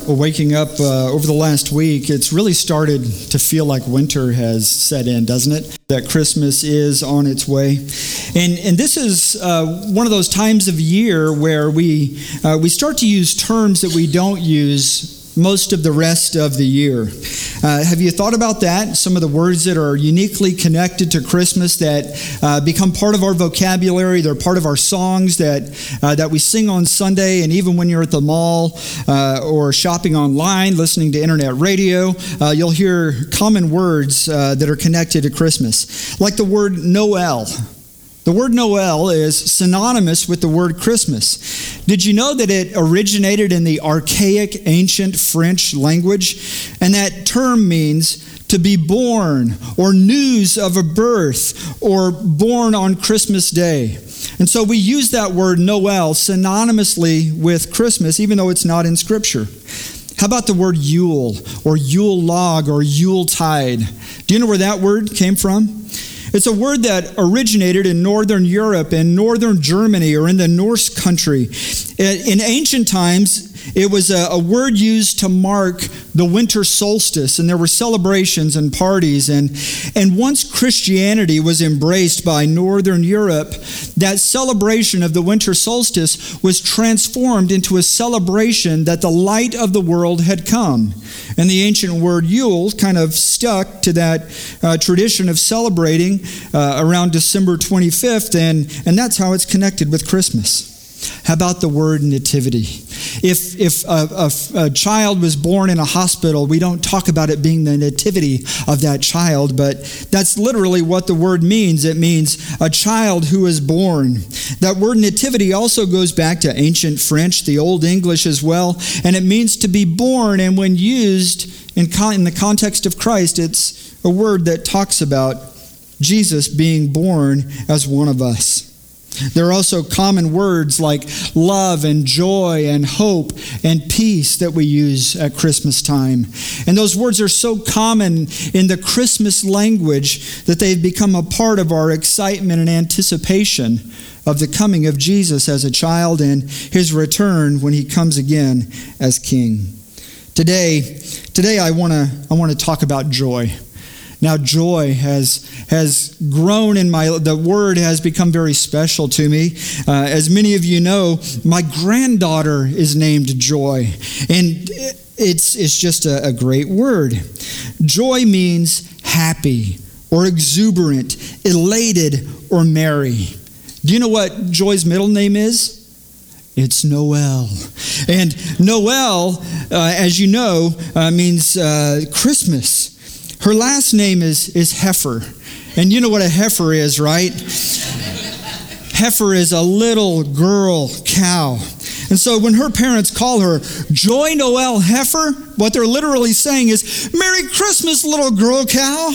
Well, waking up over the last week, it's really started to feel like winter has set in, doesn't it? That Christmas is on its way. And this is one of those times of year where we start to use terms that we don't use most of the rest of the year. Have you thought about that? Some of the words that are uniquely connected to Christmas that become part of our vocabulary, they're part of our songs that we sing on Sunday, and even when you're at the mall or shopping online, listening to internet radio, you'll hear common words that are connected to Christmas, like the word Noel. The word Noel is synonymous with the word Christmas. Did you know that it originated in the archaic ancient French language? And that term means to be born, or news of a birth, or born on Christmas Day. And so we use that word Noel synonymously with Christmas, even though it's not in Scripture. How about the word Yule, or Yule log, or Yuletide? Do you know where that word came from? It's a word that originated in northern Europe and northern Germany, or in the Norse country. In ancient times, it was a word used to mark the winter solstice, and there were celebrations and parties. And once Christianity was embraced by northern Europe, that celebration of the winter solstice was transformed into a celebration that the light of the world had come. And the ancient word Yule kind of stuck to that tradition of celebrating around December 25th, and that's how it's connected with Christmas. How about the word nativity? If a child was born in a hospital, we don't talk about it being the nativity of that child, but that's literally what the word means. It means a child who is born. That word nativity also goes back to ancient French, the Old English as well, and it means to be born, and when used in the context of Christ, it's a word that talks about Jesus being born as one of us. There are also common words like love and joy and hope and peace that we use at Christmas time. And those words are so common in the Christmas language that they've become a part of our excitement and anticipation of the coming of Jesus as a child and his return when he comes again as King. Today I want to talk about joy. Now, joy has grown in the word has become very special to me. As many of you know, my granddaughter is named Joy, and it's just a great word. Joy means happy or exuberant, elated or merry. Do you know what Joy's middle name is? It's Noel. And Noel, as you know, means Christmas. Her last name is Heifer. And you know what a heifer is, right? Heifer is a little girl cow. And so when her parents call her Joy Noel Heifer, what they're literally saying is, Merry Christmas, little girl cow.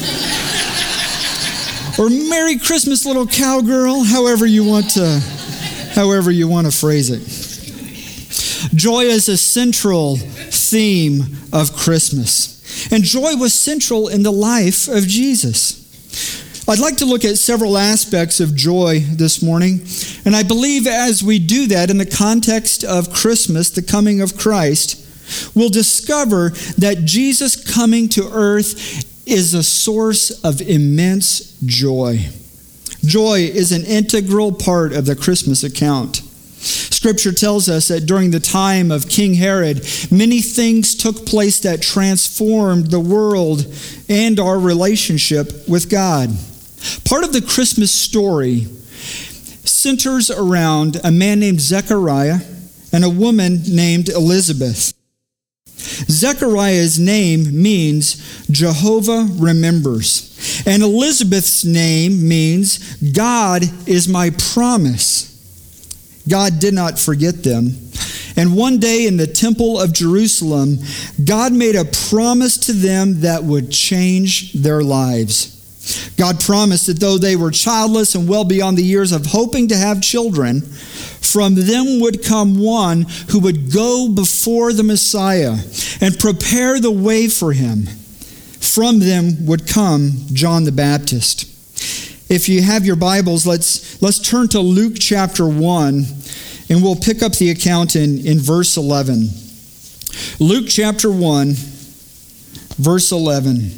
Or Merry Christmas, little cowgirl, however you want to phrase it. Joy is a central theme of Christmas. And joy was central in the life of Jesus. I'd like to look at several aspects of joy this morning. And I believe as we do that in the context of Christmas, the coming of Christ, we'll discover that Jesus coming to earth is a source of immense joy. Joy is an integral part of the Christmas account. Scripture tells us that during the time of King Herod, many things took place that transformed the world and our relationship with God. Part of the Christmas story centers around a man named Zechariah and a woman named Elizabeth. Zechariah's name means Jehovah remembers, and Elizabeth's name means God is my promise. God did not forget them. And one day in the temple of Jerusalem, God made a promise to them that would change their lives. God promised that though they were childless and well beyond the years of hoping to have children, from them would come one who would go before the Messiah and prepare the way for him. From them would come John the Baptist. If you have your Bibles, let's turn to Luke chapter 1, and we'll pick up the account in verse 11. Luke chapter 1, verse 11.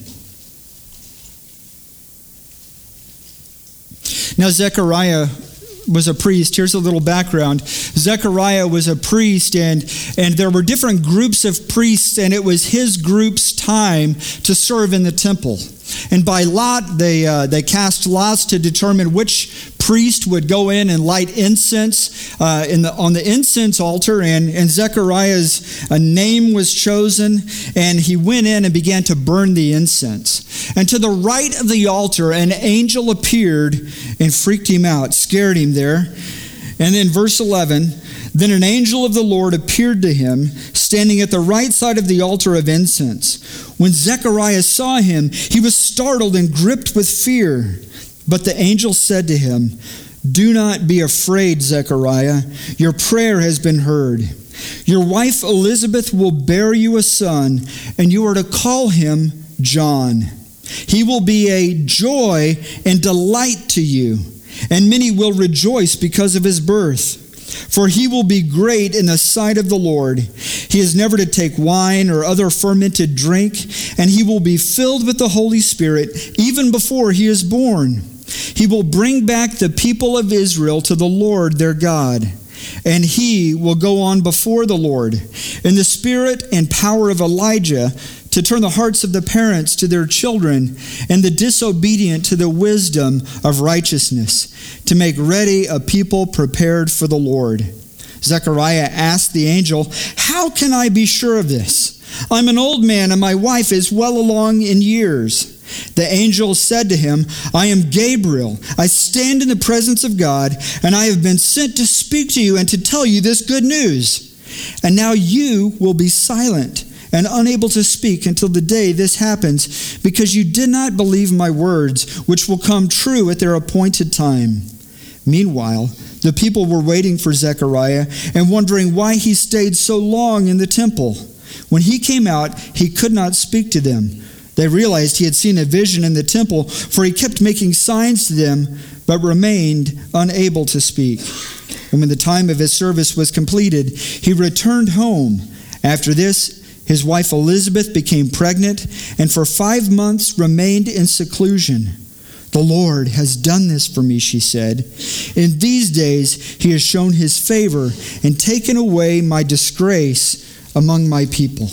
Now Zechariah was a priest. Here's a little background. Zechariah was a priest, and there were different groups of priests, and it was his group's time to serve in the temple. And by lot, they cast lots to determine which priest would go in and light incense on the incense altar. And Zechariah's name was chosen, and he went in and began to burn the incense. And to the right of the altar, an angel appeared and freaked him out, scared him there. And then verse 11, then an angel of the Lord appeared to him, standing at the right side of the altar of incense. When Zechariah saw him, he was startled and gripped with fear. But the angel said to him, do not be afraid, Zechariah. Your prayer has been heard. Your wife Elizabeth will bear you a son, and you are to call him John. He will be a joy and delight to you, and many will rejoice because of his birth. For he will be great in the sight of the Lord. He is never to take wine or other fermented drink, and he will be filled with the Holy Spirit even before he is born. He will bring back the people of Israel to the Lord their God, and he will go on before the Lord in the spirit and power of Elijah, to turn the hearts of the parents to their children and the disobedient to the wisdom of righteousness, to make ready a people prepared for the Lord. Zechariah asked the angel, how can I be sure of this? I'm an old man and my wife is well along in years. The angel said to him, I am Gabriel. I stand in the presence of God, and I have been sent to speak to you and to tell you this good news. And now you will be silent and unable to speak until the day this happens, because you did not believe my words, which will come true at their appointed time. Meanwhile, the people were waiting for Zechariah and wondering why he stayed so long in the temple. When he came out, he could not speak to them. They realized he had seen a vision in the temple, for he kept making signs to them, but remained unable to speak. And when the time of his service was completed, he returned home. After this, his wife Elizabeth became pregnant, and for 5 months remained in seclusion. The Lord has done this for me, she said. In these days he has shown his favor and taken away my disgrace among my people.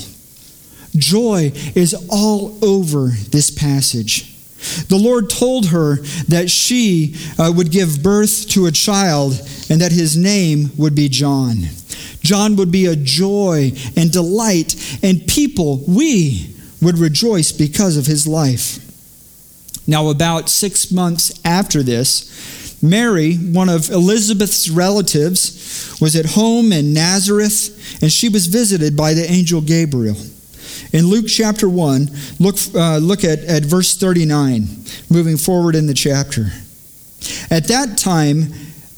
Joy is all over this passage. The Lord told her that she would give birth to a child and that his name would be John. John would be a joy and delight, and people, we, would rejoice because of his life. Now, about 6 months after this, Mary, one of Elizabeth's relatives, was at home in Nazareth, and she was visited by the angel Gabriel. In Luke chapter 1, look at verse 39, moving forward in the chapter. At that time,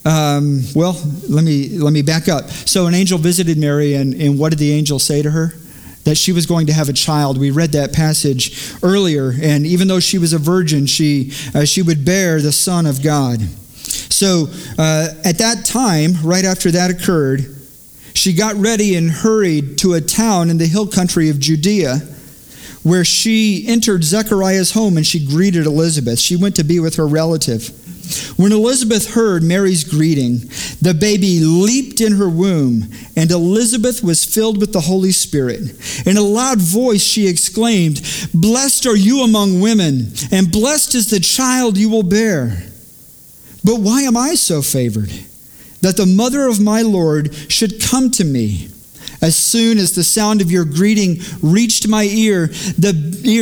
let me back up. So an angel visited Mary, and what did the angel say to her? That she was going to have a child. We read that passage earlier, and even though she was a virgin, she would bear the Son of God. So at that time, right after that occurred, she got ready and hurried to a town in the hill country of Judea, where she entered Zechariah's home and she greeted Elizabeth. She went to be with her relative. When Elizabeth heard Mary's greeting, the baby leaped in her womb, and Elizabeth was filled with the Holy Spirit. In a loud voice she exclaimed, "Blessed are you among women, and blessed is the child you will bear. But why am I so favored, that the mother of my Lord should come to me? As soon as the sound of your greeting reached my the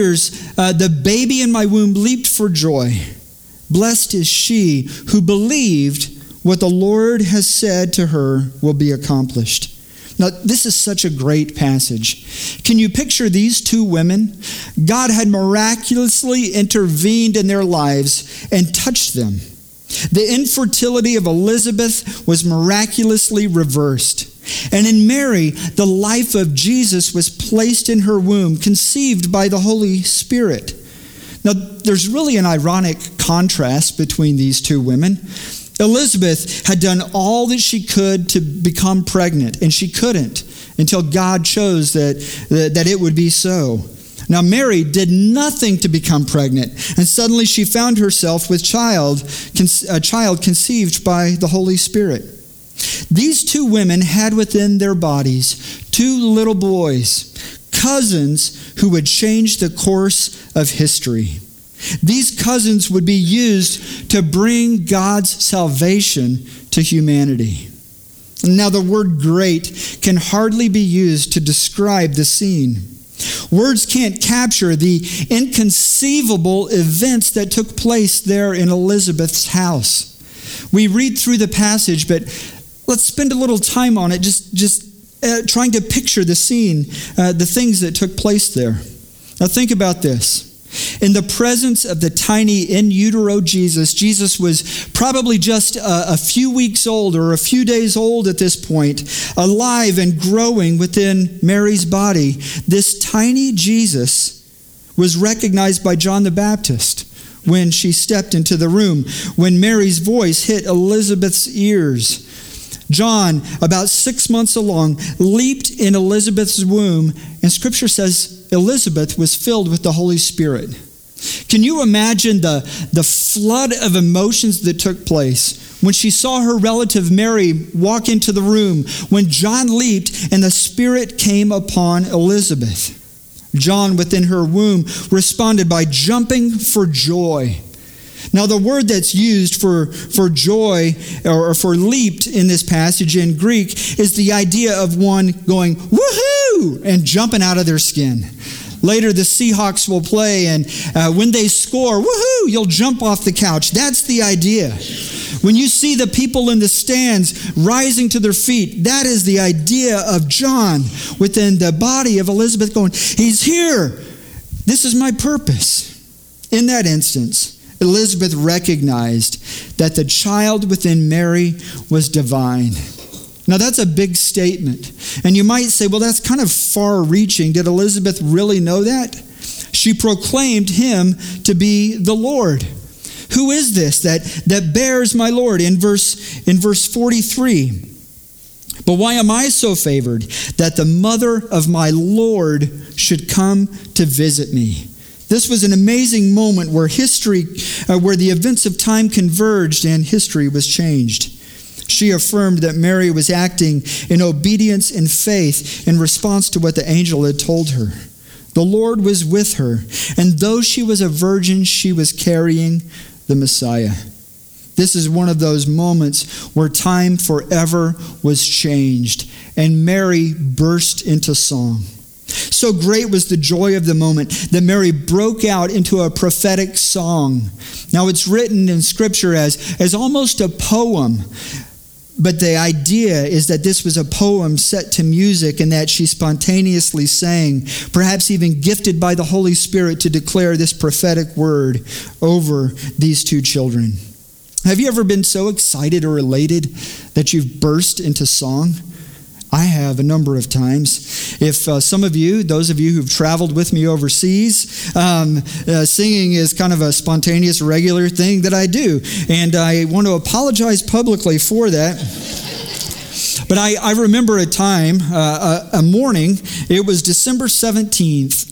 baby in my womb leaped for joy. Blessed is she who believed what the Lord has said to her will be accomplished." Now, this is such a great passage. Can you picture these two women? God had miraculously intervened in their lives and touched them. The infertility of Elizabeth was miraculously reversed. And in Mary, the life of Jesus was placed in her womb, conceived by the Holy Spirit. Now, there's really an ironic contrast between these two women. Elizabeth had done all that she could to become pregnant, and she couldn't. until God chose that it would be so. Now, Mary did nothing to become pregnant, and suddenly she found herself with a child conceived by the Holy Spirit. These two women had within their bodies two little boys, cousins who would change the course of history. These cousins would be used to bring God's salvation to humanity. Now, the word great can hardly be used to describe the scene. Words can't capture the inconceivable events that took place there in Elizabeth's house. We read through the passage, but let's spend a little time on it, just trying to picture the scene, the things that took place there. Now think about this. In the presence of the tiny in utero Jesus was probably just a few weeks old or a few days old at this point, alive and growing within Mary's body. This tiny Jesus was recognized by John the Baptist when she stepped into the room, when Mary's voice hit Elizabeth's ears. John, about 6 months along, leaped in Elizabeth's womb, and Scripture says Elizabeth was filled with the Holy Spirit. Can you imagine the flood of emotions that took place when she saw her relative Mary walk into the room, when John leaped and the Spirit came upon Elizabeth? John, within her womb, responded by jumping for joy. Now, the word that's used for joy or for leaped in this passage in Greek is the idea of one going, woohoo, and jumping out of their skin. Later, the Seahawks will play, and when they score, woohoo, you'll jump off the couch. That's the idea. When you see the people in the stands rising to their feet, that is the idea of John within the body of Elizabeth going, he's here. This is my purpose. In that instance, Elizabeth recognized that the child within Mary was divine. Now, that's a big statement. And you might say, well, that's kind of far-reaching. Did Elizabeth really know that? She proclaimed him to be the Lord. Who is this that bears my Lord? In verse 43, but why am I so favored that the mother of my Lord should come to visit me? This was an amazing moment where where the events of time converged and history was changed. She affirmed that Mary was acting in obedience and faith in response to what the angel had told her. The Lord was with her, and though she was a virgin, she was carrying the Messiah. This is one of those moments where time forever was changed, and Mary burst into song. So great was the joy of the moment that Mary broke out into a prophetic song. Now, it's written in Scripture as almost a poem, but the idea is that this was a poem set to music and that she spontaneously sang, perhaps even gifted by the Holy Spirit to declare this prophetic word over these two children. Have you ever been so excited or elated that you've burst into song? I have a number of times. If some of you, those of you who've traveled with me overseas, singing is kind of a spontaneous, regular thing that I do. And I want to apologize publicly for that. But I remember a time, a morning, it was December 17th,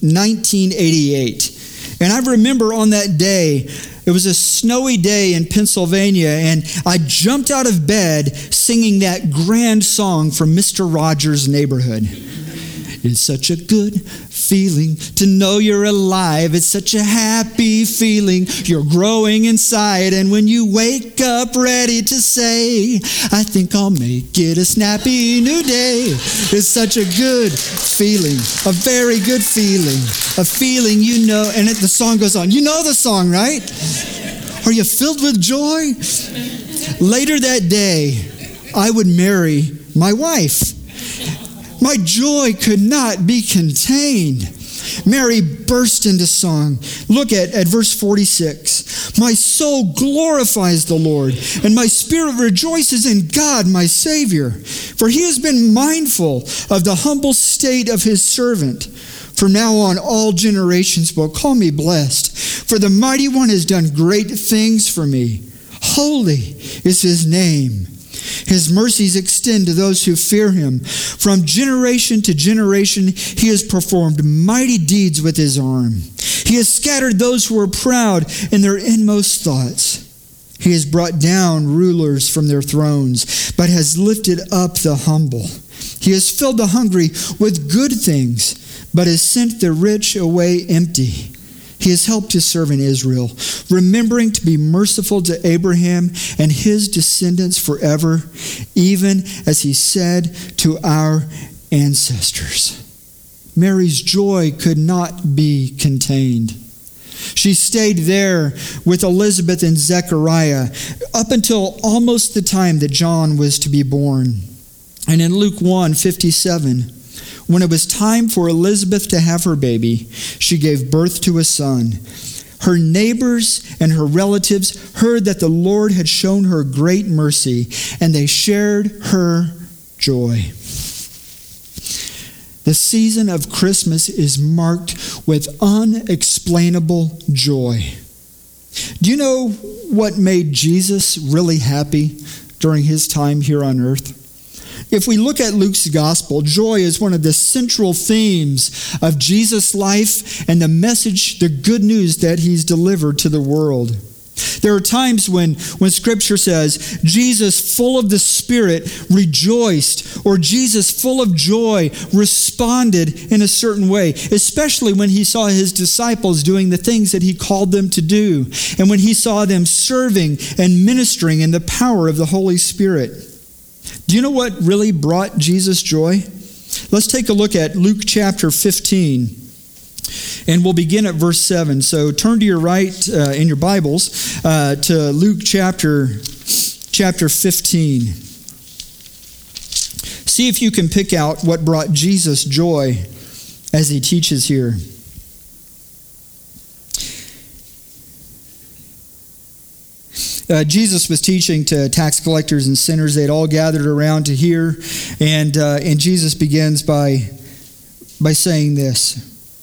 1988. And I remember on that day, it was a snowy day in Pennsylvania, and I jumped out of bed singing that grand song from Mr. Rogers' Neighborhood. It's such a good feeling to know you're alive. It's such a happy feeling. You're growing inside, and when you wake up ready to say, I think I'll make it a snappy new day. It's such a good feeling, a very good feeling, a feeling you know. And the song goes on. You know the song, right? Are you filled with joy? Later that day, I would marry my wife. My joy could not be contained. Mary burst into song. Look at verse 46. My soul glorifies the Lord, and my spirit rejoices in God, my Savior. For he has been mindful of the humble state of his servant. From now on, all generations will call me blessed. For the Mighty One has done great things for me. Holy is his name. His mercies extend to those who fear him. From generation to generation, he has performed mighty deeds with his arm. He has scattered those who are proud in their inmost thoughts. He has brought down rulers from their thrones, but has lifted up the humble. He has filled the hungry with good things, but has sent the rich away empty. He has helped his servant Israel, remembering to be merciful to Abraham and his descendants forever, even as he said to our ancestors. Mary's joy could not be contained. She stayed there with Elizabeth and Zechariah up until almost the time that John was to be born. And in Luke 1:57, when it was time for Elizabeth to have her baby, she gave birth to a son. Her neighbors and her relatives heard that the Lord had shown her great mercy, and they shared her joy. The season of Christmas is marked with unexplainable joy. Do you know what made Jesus really happy during his time here on earth? If we look at Luke's gospel, joy is one of the central themes of Jesus' life and the message, the good news that he's delivered to the world. There are times when Scripture says, Jesus full of the Spirit rejoiced, or Jesus full of joy responded in a certain way, especially when he saw his disciples doing the things that he called them to do, and when he saw them serving and ministering in the power of the Holy Spirit. Do you know what really brought Jesus joy? Let's take a look at Luke chapter 15, and we'll begin at verse 7. So turn to your right in your Bibles to Luke chapter 15. See if you can pick out what brought Jesus joy as he teaches here. Jesus was teaching to tax collectors and sinners. They'd all gathered around to hear, and Jesus begins by saying this.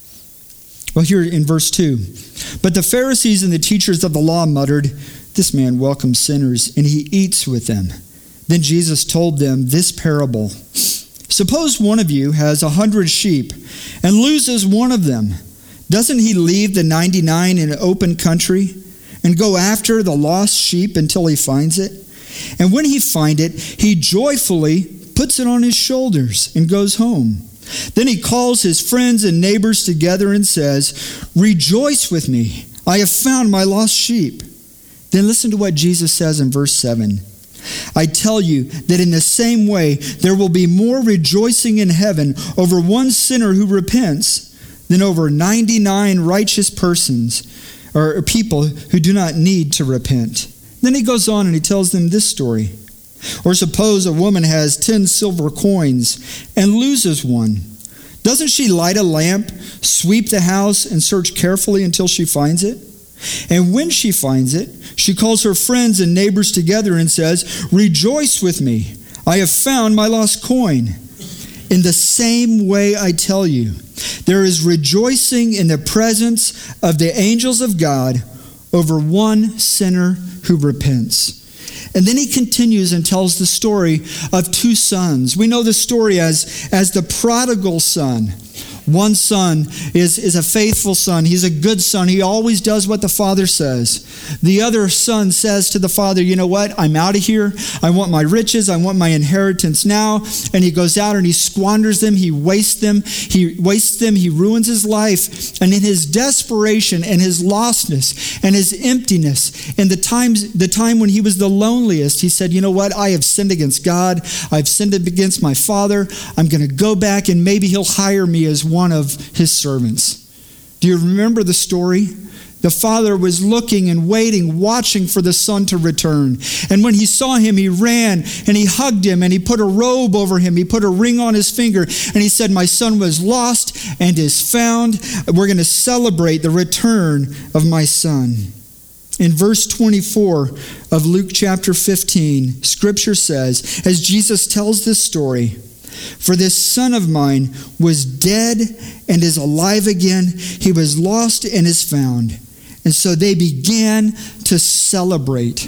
Well, here in verse 2. But the Pharisees and the teachers of the law muttered, "This man welcomes sinners, and he eats with them." Then Jesus told them this parable. "Suppose one of you has 100 sheep and loses one of them. Doesn't he leave the 99 in an open country and go after the lost sheep until he finds it? And when he finds it, he joyfully puts it on his shoulders and goes home. Then he calls his friends and neighbors together and says, 'Rejoice with me, I have found my lost sheep.'" Then listen to what Jesus says in verse 7. "I tell you that in the same way there will be more rejoicing in heaven over one sinner who repents than over 99 righteous persons or people who do not need to repent." Then he goes on and he tells them this story. "Or suppose a woman has 10 silver coins and loses one. Doesn't she light a lamp, sweep the house, and search carefully until she finds it? And when she finds it, she calls her friends and neighbors together and says, 'Rejoice with me, I have found my lost coin.' In the same way, I tell you, there is rejoicing in the presence of the angels of God over one sinner who repents." And then he continues and tells the story of 2 sons. We know the story as the prodigal son. One son is a faithful son. He's a good son. He always does what the father says. The other son says to the father, "You know what? I'm out of here. I want my riches. I want my inheritance now." And he goes out and he squanders them. He wastes them. He ruins his life. And in his desperation and his lostness and his emptiness and the time when he was the loneliest, he said, "You know what? I have sinned against God. I've sinned against my father. I'm going to go back and maybe he'll hire me as one of his servants." Do you remember the story? The father was looking and waiting, watching for the son to return. And when he saw him, he ran and he hugged him and he put a robe over him. He put a ring on his finger and he said, "My son was lost and is found. We're going to celebrate the return of my son." In verse 24 of Luke chapter 15, Scripture says, as Jesus tells this story, "For this son of mine was dead and is alive again. He was lost and is found." And so they began to celebrate.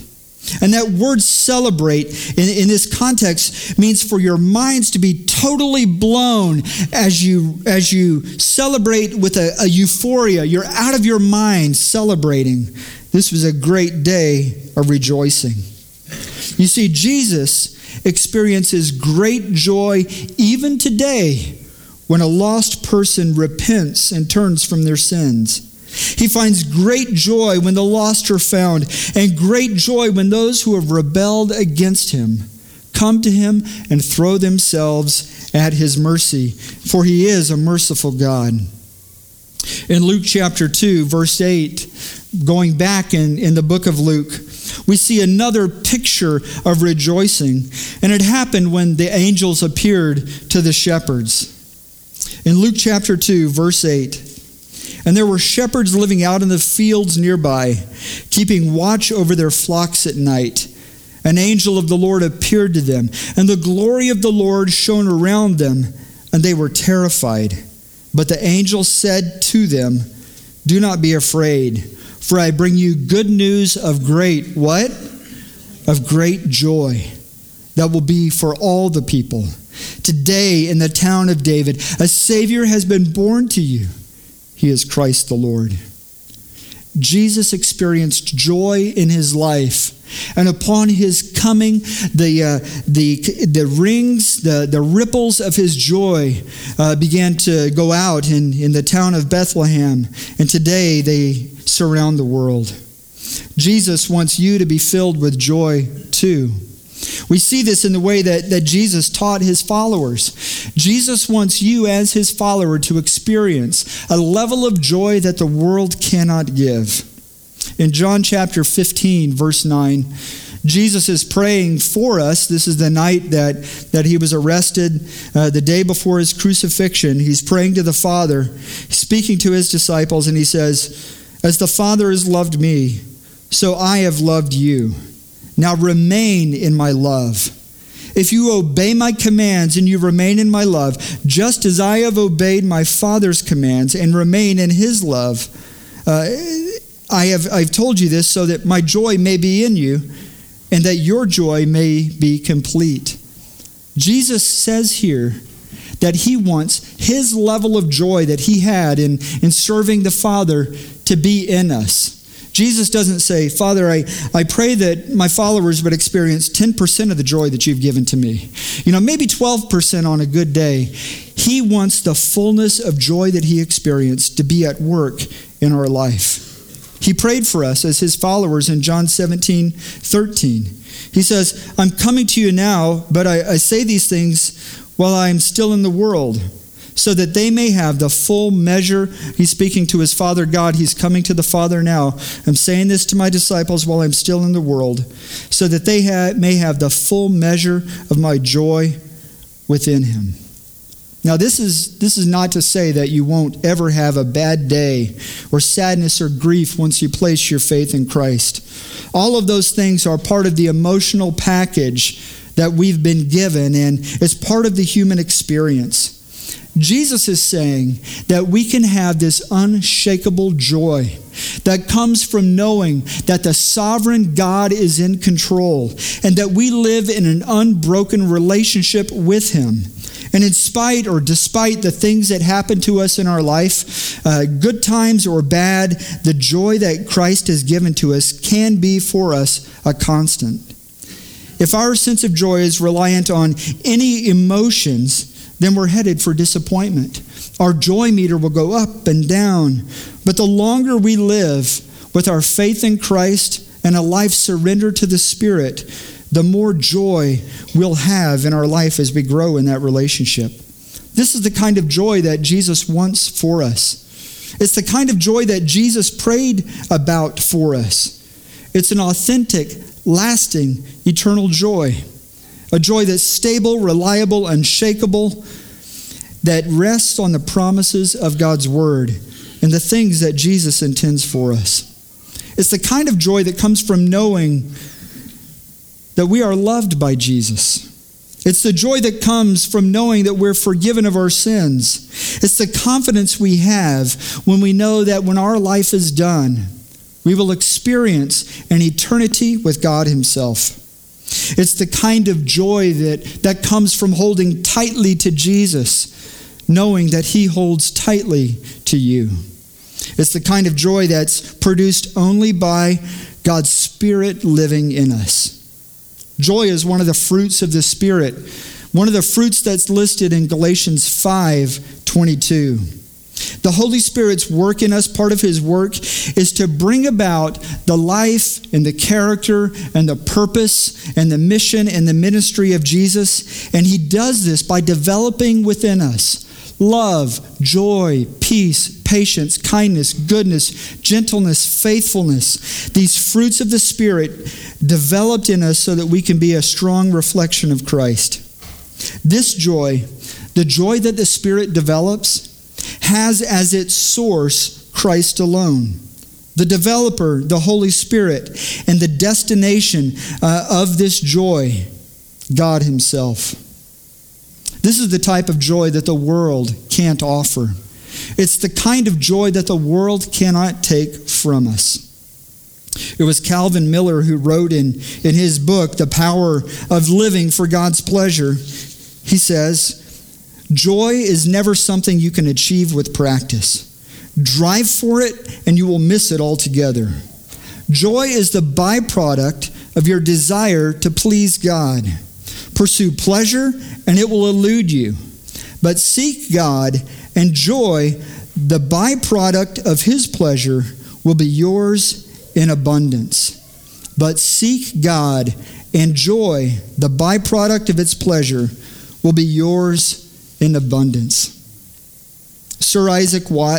And that word celebrate in this context means for your minds to be totally blown as you celebrate with a euphoria. You're out of your mind celebrating. This was a great day of rejoicing. You see, Jesus experiences great joy even today when a lost person repents and turns from their sins. He finds great joy when the lost are found, and great joy when those who have rebelled against him come to him and throw themselves at his mercy, for he is a merciful God. In Luke chapter 2, verse 8, going back in the book of Luke, we see another picture of rejoicing, and it happened when the angels appeared to the shepherds. In Luke chapter 2, verse 8, and there were shepherds living out in the fields nearby, keeping watch over their flocks at night. An angel of the Lord appeared to them, and the glory of the Lord shone around them, and they were terrified. But the angel said to them, "Do not be afraid, for I bring you good news of great," what? Of great joy that will be for all the people. Today in the town of David, a Savior has been born to you. He is Christ the Lord. Jesus experienced joy in his life, and upon his coming, the rings, the ripples of his joy began to go out in the town of Bethlehem, and today they surround the world. Jesus wants you to be filled with joy too. We see this in the way that Jesus taught his followers. Jesus wants you as his follower to experience a level of joy that the world cannot give. In John chapter 15, verse 9, Jesus is praying for us. This is the night that he was arrested, the day before his crucifixion. He's praying to the Father, speaking to his disciples, and he says, "As the Father has loved me, so I have loved you. Now remain in my love. If you obey my commands and you remain in my love, just as I have obeyed my Father's commands and remain in his love, I've told you this so that my joy may be in you and that your joy may be complete." Jesus says here that he wants his level of joy that he had in serving the Father to be in us. Jesus doesn't say, "Father, I pray that my followers would experience 10% of the joy that you've given to me. Maybe 12% on a good day." He wants the fullness of joy that he experienced to be at work in our life. He prayed for us as his followers in John 17:13. He says, "I'm coming to you now, but I say these things while I am still in the world, so that they may have the full measure." He's speaking to his Father God. He's coming to the Father now. "I'm saying this to my disciples while I'm still in the world, so that they may have the full measure of my joy within him." Now, this is not to say that you won't ever have a bad day or sadness or grief once you place your faith in Christ. All of those things are part of the emotional package that we've been given, and it's part of the human experience. Jesus is saying that we can have this unshakable joy that comes from knowing that the sovereign God is in control and that we live in an unbroken relationship with him. And in spite or despite the things that happen to us in our life, good times or bad, the joy that Christ has given to us can be for us a constant. If our sense of joy is reliant on any emotions, then we're headed for disappointment. Our joy meter will go up and down. But the longer we live with our faith in Christ and a life surrendered to the Spirit, the more joy we'll have in our life as we grow in that relationship. This is the kind of joy that Jesus wants for us. It's the kind of joy that Jesus prayed about for us. It's an authentic, lasting, eternal joy. A joy that's stable, reliable, unshakable, that rests on the promises of God's Word and the things that Jesus intends for us. It's the kind of joy that comes from knowing that we are loved by Jesus. It's the joy that comes from knowing that we're forgiven of our sins. It's the confidence we have when we know that when our life is done, We will experience an eternity with God himself. It's the kind of joy that comes from holding tightly to Jesus, knowing that he holds tightly to you. It's the kind of joy that's produced only by God's Spirit living in us. Joy is one of the fruits of the Spirit, one of the fruits that's listed in Galatians 5:22. The Holy Spirit's work in us, part of his work, is to bring about the life and the character and the purpose and the mission and the ministry of Jesus. And he does this by developing within us love, joy, peace, patience, kindness, goodness, gentleness, faithfulness. These fruits of the Spirit developed in us so that we can be a strong reflection of Christ. This joy, the joy that the Spirit develops, has as its source Christ alone. The developer, the Holy Spirit, and the destination of this joy, God himself. This is the type of joy that the world can't offer. It's the kind of joy that the world cannot take from us. It was Calvin Miller who wrote in his book, The Power of Living for God's Pleasure. He says, joy is never something you can achieve with practice. Drive for it and you will miss it altogether. Joy is the byproduct of your desire to please God. Pursue pleasure and it will elude you. But seek God, and joy, the byproduct of his pleasure, will be yours in abundance. But seek God, and joy, the byproduct of its pleasure, will be yours in abundance. Sir Isaac Watt,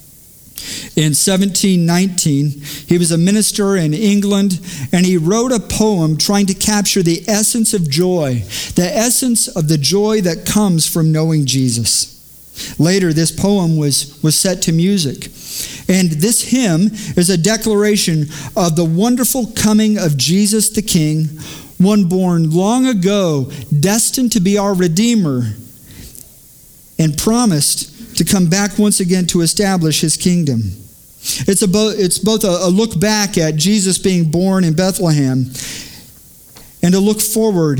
in 1719, he was a minister in England, and he wrote a poem trying to capture the essence of joy, the essence of the joy that comes from knowing Jesus. Later, this poem was set to music. And this hymn is a declaration of the wonderful coming of Jesus the King, one born long ago, destined to be our Redeemer, and promised to come back once again to establish his kingdom. It's both a look back at Jesus being born in Bethlehem and a look forward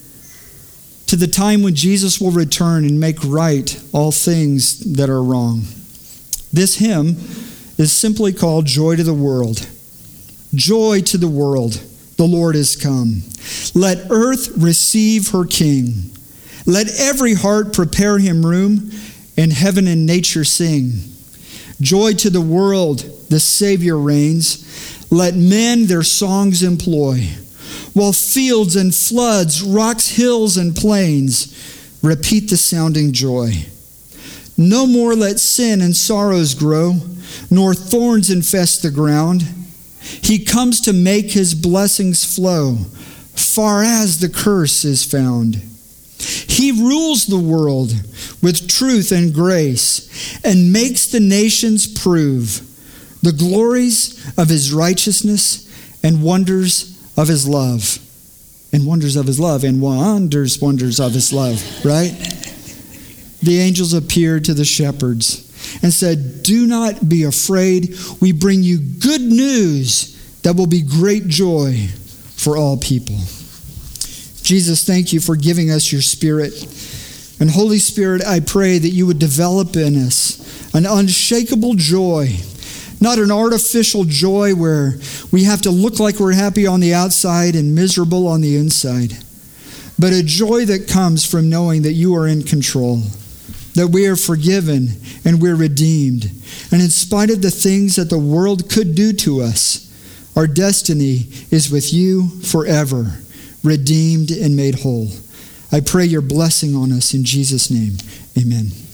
to the time when Jesus will return and make right all things that are wrong. This hymn is simply called Joy to the World. Joy to the world, the Lord is come. Let earth receive her King. Let every heart prepare him room, and heaven and nature sing. Joy to the world, the Savior reigns. Let men their songs employ, while fields and floods, rocks, hills, and plains repeat the sounding joy. No more let sin and sorrows grow, nor thorns infest the ground. He comes to make his blessings flow, far as the curse is found. He rules the world with truth and grace, and makes the nations prove the glories of his righteousness and wonders of his love. And wonders of his love, and wonders of his love, right? The angels appeared to the shepherds and said, "Do not be afraid. We bring you good news that will be great joy for all people." Jesus, thank you for giving us your Spirit. And Holy Spirit, I pray that you would develop in us an unshakable joy, not an artificial joy where we have to look like we're happy on the outside and miserable on the inside, but a joy that comes from knowing that you are in control, that we are forgiven and we're redeemed. And in spite of the things that the world could do to us, our destiny is with you forever, redeemed and made whole. I pray your blessing on us in Jesus' name. Amen.